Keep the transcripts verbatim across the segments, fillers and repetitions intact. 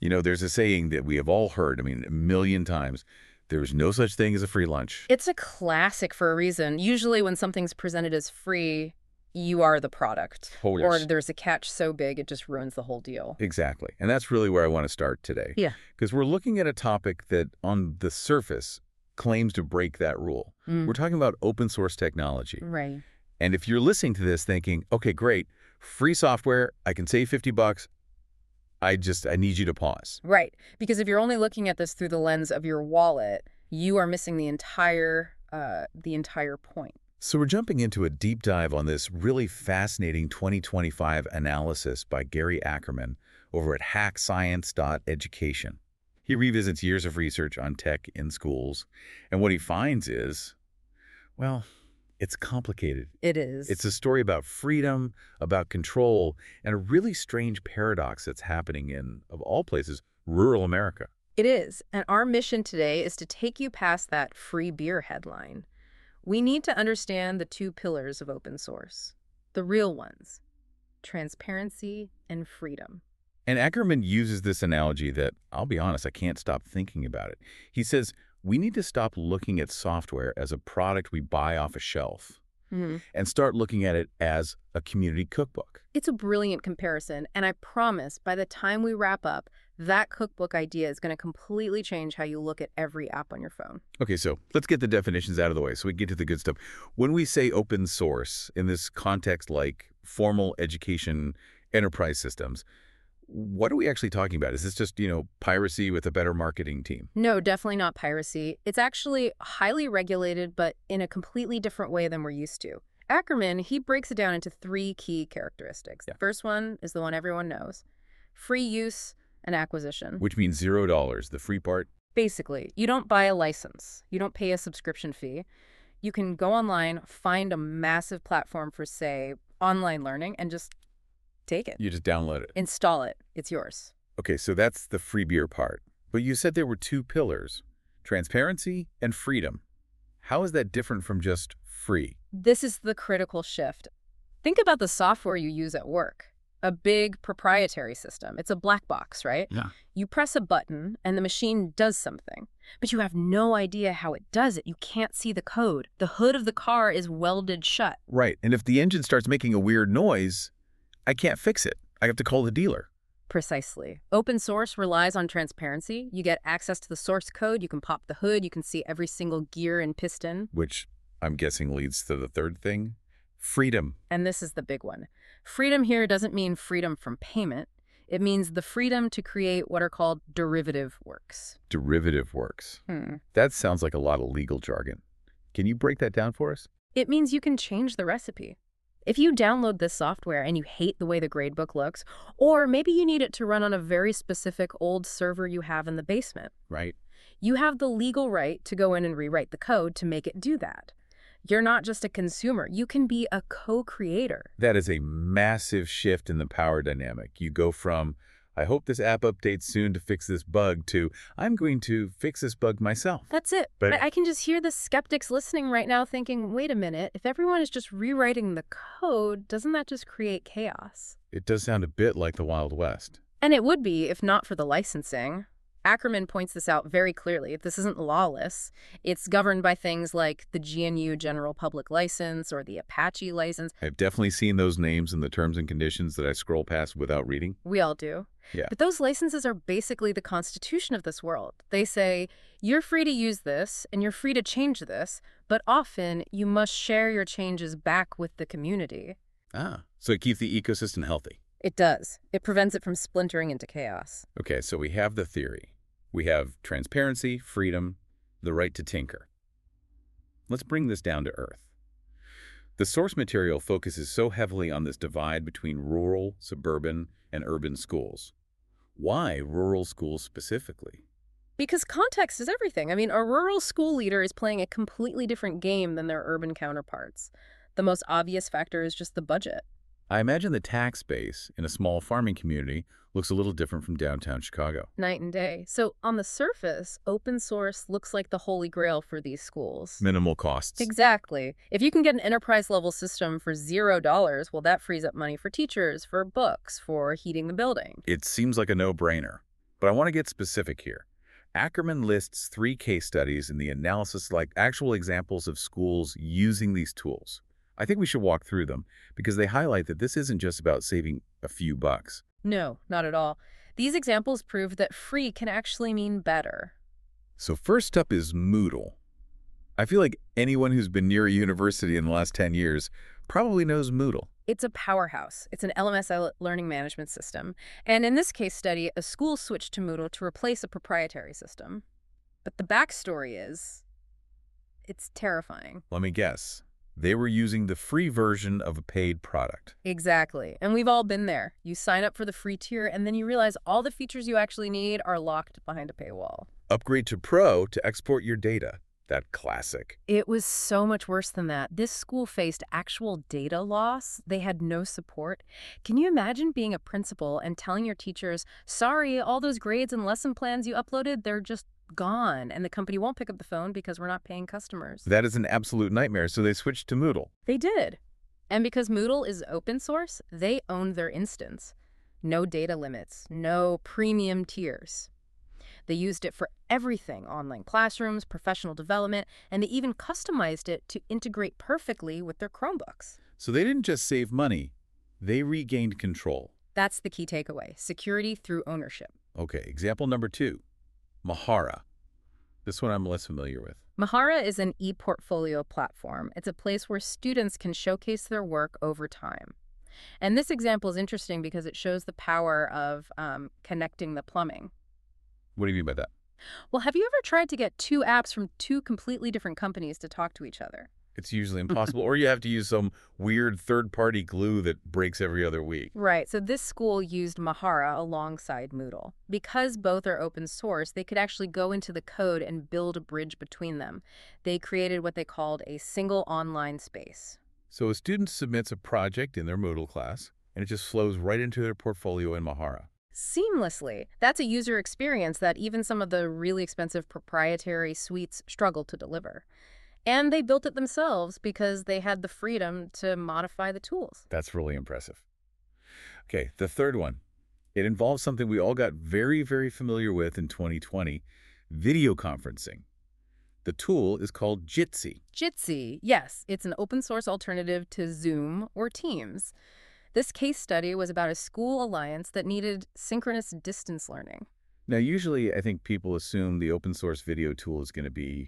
You know, there's a saying that we have all heard, I mean, a million times, there's no such thing as a free lunch. It's a classic for a reason. Usually when something's presented as free, you are the product. Oh, yes. Or there's a catch so big it just ruins the whole deal. Exactly. And that's really where I want to start today. Yeah. Because we're looking at a topic that, on the surface, claims to break that rule. Mm. We're talking about open source technology. Right. And if you're listening to this thinking, okay, great, free software, I can save fifty bucks, I just, I need you to pause. Right. Because if you're only looking at this through the lens of your wallet, you are missing the entire, uh, the entire point. So we're jumping into a deep dive on this really fascinating twenty twenty-five analysis by Gary Ackerman over at hack science dot education. He revisits years of research on tech in schools, and what he finds is, well, it's complicated. It is. It's a story about freedom, about control, and a really strange paradox that's happening in, of all places, rural America. It is. And our mission today is to take you past that free beer headline. We need to understand the two pillars of open source, the real ones, transparency and freedom. And Ackerman uses this analogy that, I'll be honest, I can't stop thinking about it. He says, we need to stop looking at software as a product we buy off a shelf Mm-hmm. and start looking at it as a community cookbook. It's a brilliant comparison, and I promise by the time we wrap up, that cookbook idea is going to completely change how you look at every app on your phone. Okay, so let's get the definitions out of the way so we can get to the good stuff. When we say open source in this context like formal education enterprise systems, what are we actually talking about? Is this just, you know, piracy with a better marketing team? No, definitely not piracy. It's actually highly regulated, but in a completely different way than we're used to. Ackerman, he breaks it down into three key characteristics. Yeah. The first one is the one everyone knows, free use and acquisition. Which means zero dollars, the free part. Basically, you don't buy a license. You don't pay a subscription fee. You can go online, find a massive platform for, say, online learning, and just take it. You just download it. Install it. It's yours. Okay, so that's the free beer part. But you said there were two pillars, transparency and freedom. How is that different from just free? This is the critical shift. Think about the software you use at work. A big proprietary system. It's a black box, right? Yeah. You press a button and the machine does something, but you have no idea how it does it. You can't see the code. The hood of the car is welded shut. Right, and if the engine starts making a weird noise, I can't fix it. I have to call the dealer. Precisely. Open source relies on transparency. You get access to the source code. You can pop the hood. You can see every single gear and piston. Which I'm guessing leads to the third thing, freedom. And this is the big one. Freedom here doesn't mean freedom from payment. It means the freedom to create what are called derivative works. Derivative works. Hmm. That sounds like a lot of legal jargon. Can you break that down for us? It means you can change the recipe. If you download this software and you hate the way the gradebook looks, or maybe you need it to run on a very specific old server you have in the basement, Right. you have the legal right to go in and rewrite the code to make it do that. You're not just a consumer. You can be a co-creator. That is a massive shift in the power dynamic. You go from, I hope this app updates soon to fix this bug, to, I'm going to fix this bug myself. That's it. But- But I can just hear the skeptics listening right now thinking, wait a minute, if everyone is just rewriting the code, doesn't that just create chaos? It does sound a bit like the Wild West. And it would be if not for the licensing. Ackerman points this out very clearly. This isn't lawless. It's governed by things like the G N U General Public License or the Apache license. I've definitely seen those names in the terms and conditions that I scroll past without reading. We all do. Yeah. But those licenses are basically the constitution of this world. They say, you're free to use this and you're free to change this, but often you must share your changes back with the community. Ah, so it keeps the ecosystem healthy. It does. It prevents it from splintering into chaos. Okay, so we have the theory. We have transparency, freedom, the right to tinker. Let's bring this down to earth. The source material focuses so heavily on this divide between rural, suburban, and urban schools. Why rural schools specifically? Because context is everything. I mean, a rural school leader is playing a completely different game than their urban counterparts. The most obvious factor is just the budget. I imagine the tax base in a small farming community looks a little different from downtown Chicago. Night and day. So on the surface, open source looks like the holy grail for these schools. Minimal costs. Exactly. If you can get an enterprise-level system for zero dollars, well, that frees up money for teachers, for books, for heating the building. It seems like a no-brainer. But I want to get specific here. Ackerman lists three case studies in the analysis like actual examples of schools using these tools. I think we should walk through them because they highlight that this isn't just about saving a few bucks. No, not at all. These examples prove that free can actually mean better. So first up is Moodle. I feel like anyone who's been near a university in the last ten years probably knows Moodle. It's a powerhouse. It's an L M S learning management system. And in this case study, a school switched to Moodle to replace a proprietary system. But the backstory is, it's terrifying. Let me guess. They were using the free version of a paid product. Exactly. And we've all been there. You sign up for the free tier, and then you realize all the features you actually need are locked behind a paywall. Upgrade to Pro to export your data. That classic. It was so much worse than that. This school faced actual data loss. They had no support. Can you imagine being a principal and telling your teachers, sorry, all those grades and lesson plans you uploaded, they're just gone, and the company won't pick up the phone because we're not paying customers? That is an absolute nightmare, so they switched to Moodle. They did. And because Moodle is open source, they own their instance. No data limits, no premium tiers. They used it for everything: online classrooms, professional development, and they even customized it to integrate perfectly with their Chromebooks. So they didn't just save money, they regained control. That's the key takeaway: security through ownership. Okay, example number two, Mahara. This one I'm less familiar with. Mahara is an e-portfolio platform. It's a place where students can showcase their work over time. And this example is interesting because it shows the power of um, connecting the plumbing. What do you mean by that? Well, have you ever tried to get two apps from two completely different companies to talk to each other? It's usually impossible, or you have to use some weird third-party glue that breaks every other week. Right. So this school used Mahara alongside Moodle. Because both are open source, they could actually go into the code and build a bridge between them. They created what they called a single online space. So a student submits a project in their Moodle class, and it just flows right into their portfolio in Mahara. Seamlessly. That's a user experience that even some of the really expensive proprietary suites struggle to deliver. And they built it themselves because they had the freedom to modify the tools. That's really impressive. Okay, the third one. It involves something we all got very, very familiar with in twenty twenty, video conferencing. The tool is called Jitsi. Jitsi, yes, it's an open source alternative to Zoom or Teams. This case study was about a school alliance that needed synchronous distance learning. Now, usually I think people assume the open source video tool is going to be,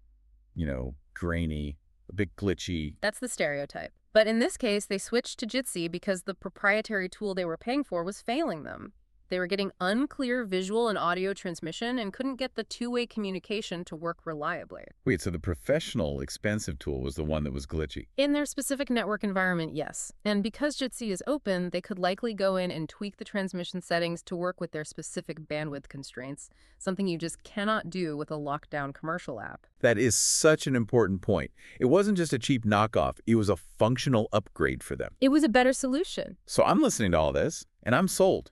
you know, grainy, a bit glitchy. That's the stereotype. But in this case, they switched to Jitsi because the proprietary tool they were paying for was failing them. They were getting unclear visual and audio transmission and couldn't get the two-way communication to work reliably. Wait, so the professional, expensive tool was the one that was glitchy? In their specific network environment, yes. And because Jitsi is open, they could likely go in and tweak the transmission settings to work with their specific bandwidth constraints, something you just cannot do with a lockdown commercial app. That is such an important point. It wasn't just a cheap knockoff. It was a functional upgrade for them. It was a better solution. So I'm listening to all this, and I'm sold.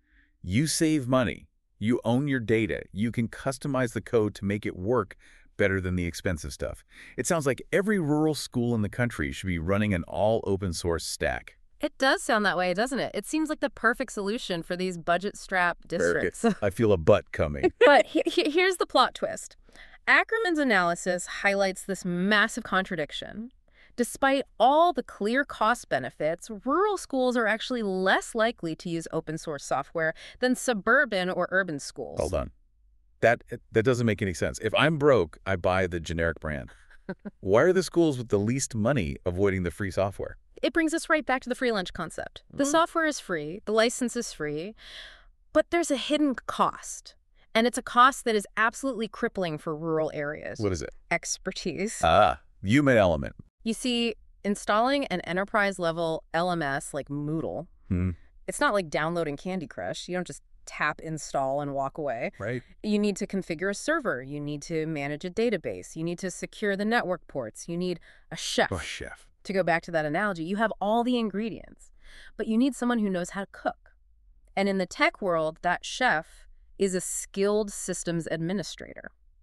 You save money. You own your data. You can customize the code to make it work better than the expensive stuff. It sounds like every rural school in the country should be running an all open source stack. It does sound that way, doesn't it? It seems like the perfect solution for these budget-strapped districts. I feel a butt coming. But he he here's the plot twist. Ackerman's analysis highlights this massive contradiction. Despite all the clear cost benefits, rural schools are actually less likely to use open source software than suburban or urban schools. Hold on. That, that doesn't make any sense. If I'm broke, I buy the generic brand. Why are the schools with the least money avoiding the free software? It brings us right back to the free lunch concept. The Mm. software is free, the license is free, but there's a hidden cost. And it's a cost that is absolutely crippling for rural areas. What is it? Expertise. Ah, human element. You see, installing an enterprise-level L M S like Moodle, Hmm. it's not like downloading Candy Crush. You don't just tap install and walk away. Right. You need to configure a server. You need to manage a database. You need to secure the network ports. You need a chef. Oh, chef. To go back to that analogy, you have all the ingredients, but you need someone who knows how to cook. And in the tech world, that chef is a skilled systems administrator.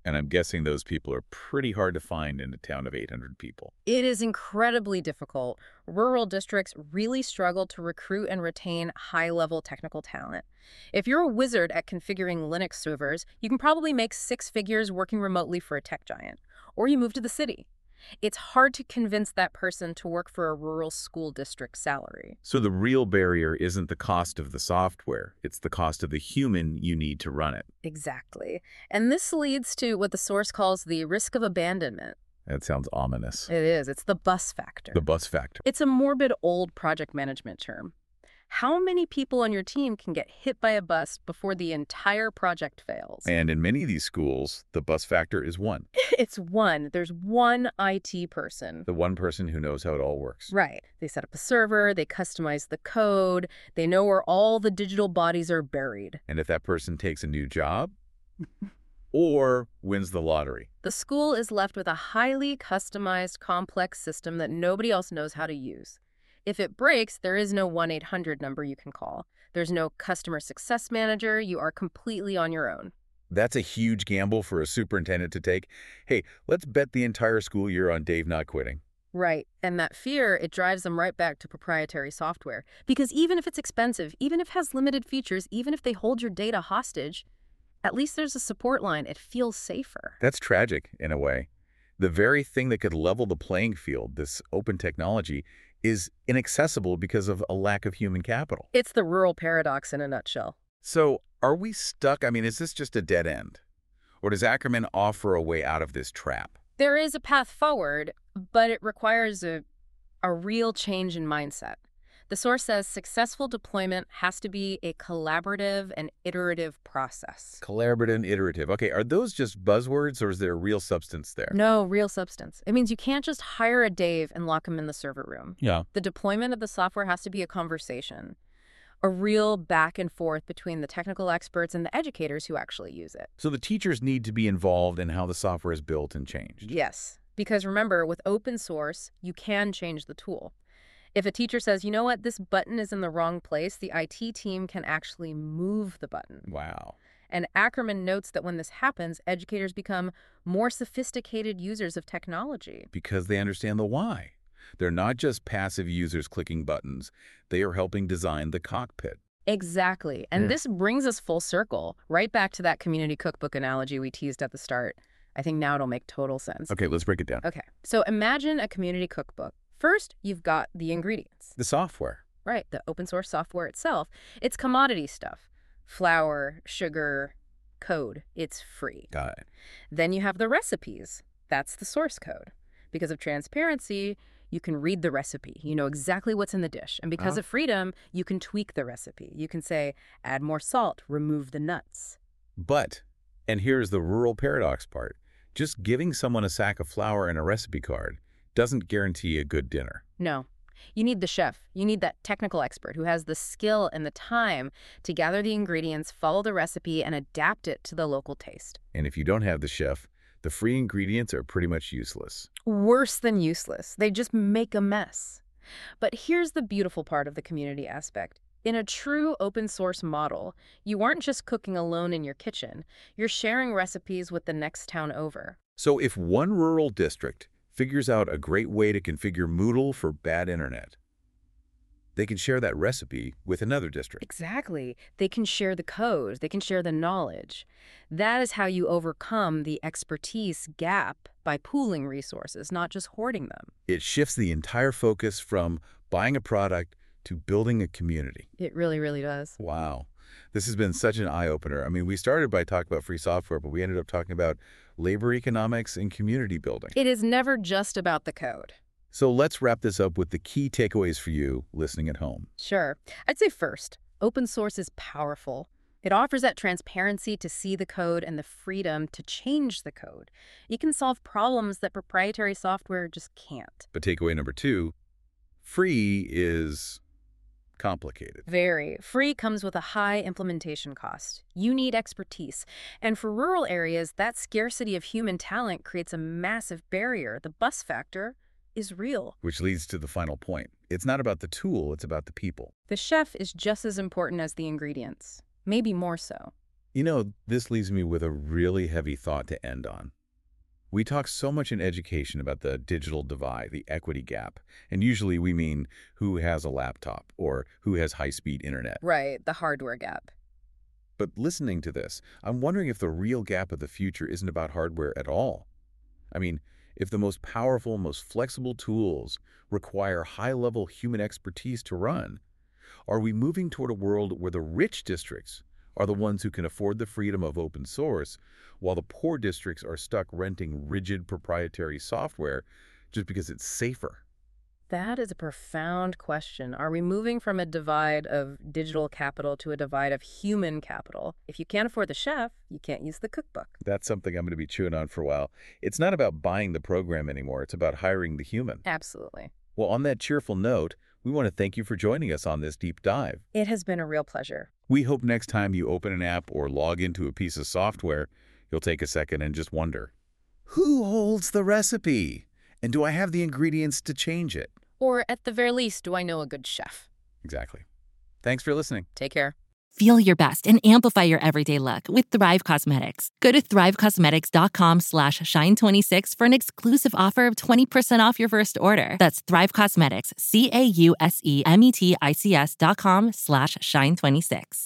And I'm guessing those people are pretty hard to find in a town of eight hundred people. It is incredibly difficult. Rural districts really struggle to recruit and retain high-level technical talent. If you're a wizard at configuring Linux servers, you can probably make six figures working remotely for a tech giant. Or you move to the city. It's hard to convince that person to work for a rural school district salary. So the real barrier isn't the cost of the software, it's the cost of the human you need to run it. Exactly. And this leads to what the source calls the risk of abandonment. That sounds ominous. It is. It's the bus factor. The bus factor. It's a morbid old project management term. How many people on your team can get hit by a bus before the entire project fails? And in many of these schools, the bus factor is one. It's one. There's one I T person. The one person who knows how it all works. Right. They set up a server, they customize the code, they know where all the digital bodies are buried. And if that person takes a new job or wins the lottery, The school is left with a highly customized, complex system that nobody else knows how to use. If it breaks, there is no one eight hundred number you can call. There's no customer success manager. You are completely on your own. that's a huge gamble for a superintendent to take. Hey, let's bet the entire school year on Dave not quitting. Right. And that fear, it drives them right back to proprietary software. Because even if it's expensive, even if it has limited features, even if they hold your data hostage, at least there's a support line. It feels safer. That's tragic, in a way. The very thing that could level the playing field, this open technology, is inaccessible because of a lack of human capital. It's the rural paradox in a nutshell. So are we stuck? I mean, is this just a dead end? Or does Ackerman offer a way out of this trap? There is a path forward, but it requires a, a real change in mindset. The source says successful deployment has to be a collaborative and iterative process. Collaborative and iterative. Okay, are those just buzzwords or is there real substance there? No, real substance. It means you can't just hire a Dave and lock him in the server room. Yeah. The deployment of the software has to be a conversation, a real back and forth between the technical experts and the educators who actually use it. So the teachers need to be involved in how the software is built and changed. Yes, because remember, with open source, you can change the tool. If a teacher says, you know what, this button is in the wrong place, the I T team can actually move the button. Wow. And Ackerman notes that when this happens, educators become more sophisticated users of technology. Because they understand the why. They're not just passive users clicking buttons. They are helping design the cockpit. Exactly. And Yeah. this brings us full circle, right back to that community cookbook analogy we teased at the start. I think now it'll make total sense. Okay, let's break it down. Okay. So imagine a community cookbook. First, you've got the ingredients. The software. Right, the open source software itself. It's commodity stuff. Flour, sugar, code. It's free. Got it. Then you have the recipes. That's the source code. Because of transparency, you can read the recipe. You know exactly what's in the dish. And because Uh-huh. of freedom, you can tweak the recipe. You can say, add more salt, remove the nuts. But, and here's the rural paradox part, just giving someone a sack of flour and a recipe card doesn't guarantee a good dinner. No. You need the chef. You need that technical expert who has the skill and the time to gather the ingredients, follow the recipe, and adapt it to the local taste. And if you don't have the chef, the free ingredients are pretty much useless. Worse than useless. They just make a mess. But here's the beautiful part of the community aspect. In a true open source model, you aren't just cooking alone in your kitchen. You're sharing recipes with the next town over. So if one rural district figures out a great way to configure Moodle for bad internet, they can share that recipe with another district. Exactly. They can share the code. They can share the knowledge. That is how you overcome the expertise gap by pooling resources, not just hoarding them. It shifts the entire focus from buying a product to building a community. It really, really does. Wow. This has been such an eye-opener. I mean, we started by talking about free software, but we ended up talking about labor economics and community building. It is never just about the code. So let's wrap this up with the key takeaways for you listening at home. Sure. I'd say first, open source is powerful. It offers that transparency to see the code and the freedom to change the code. You can solve problems that proprietary software just can't. But takeaway number two, free is complicated. Very. Free comes with a high implementation cost. You need expertise. And for rural areas, that scarcity of human talent creates a massive barrier. The bus factor is real. Which leads to the final point. It's not about the tool, it's about the people. The chef is just as important as the ingredients, maybe more so. You know, this leaves me with a really heavy thought to end on. We talk so much in education about the digital divide, the equity gap, and usually we mean who has a laptop or who has high-speed internet. Right, the hardware gap. But listening to this, I'm wondering if the real gap of the future isn't about hardware at all. I mean, if the most powerful, most flexible tools require high-level human expertise to run, are we moving toward a world where the rich districts are the ones who can afford the freedom of open source, while the poor districts are stuck renting rigid proprietary software just because it's safer? That is a profound question. Are we moving from a divide of digital capital to a divide of human capital? If you can't afford the chef, you can't use the cookbook. That's something I'm going to be chewing on for a while. It's not about buying the program anymore. It's about hiring the human. Absolutely. Well, on that cheerful note, we want to thank you for joining us on this deep dive. It has been a real pleasure. We hope next time you open an app or log into a piece of software, you'll take a second and just wonder, who holds the recipe? And do I have the ingredients to change it? Or at the very least, do I know a good chef? Exactly. Thanks for listening. Take care. Feel your best and amplify your everyday look with Thrive Cosmetics. Go to thrivecosmetics.com slash shine26 for an exclusive offer of twenty percent off your first order. That's Thrive Cosmetics, C A U S E M E T I C S dot com slash shine26.